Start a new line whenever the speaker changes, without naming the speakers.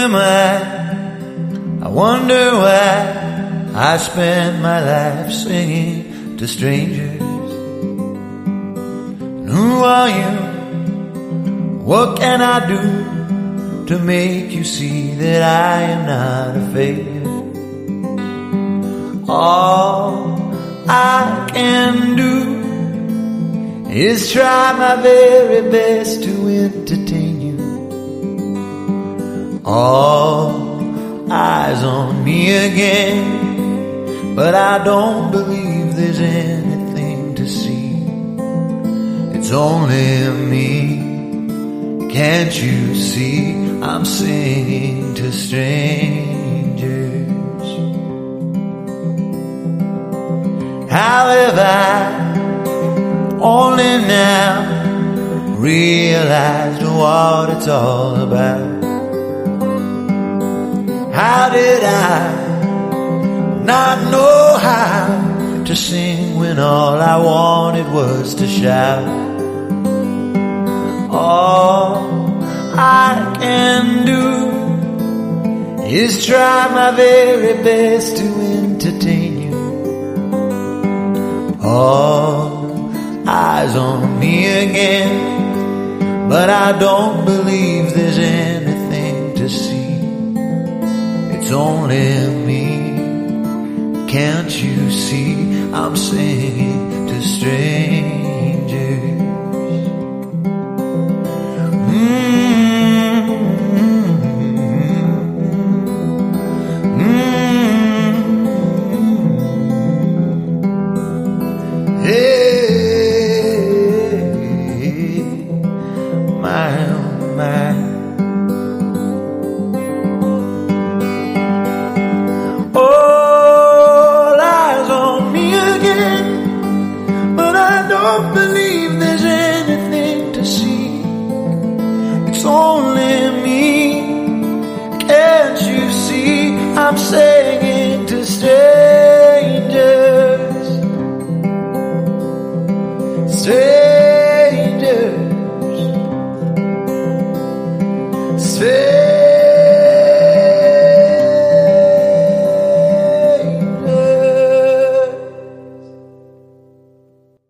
am I wonder why I spend my life singing to strangers. And who are you? What can I do to make you see that I am not a failure? All I can do is try my very best to entertain you. All eyes on me again, but I don't believe there's anything to see. It's only me. Can't you see I'm singing to strangers? How have I only now realized what it's all about? How did I not know how to sing when all I wanted was to shout? All I can do is try my very best to entertain you. All eyes on me again, but I don't believe there's anything to see. It's only me. Can't you see I'm singing to strangers?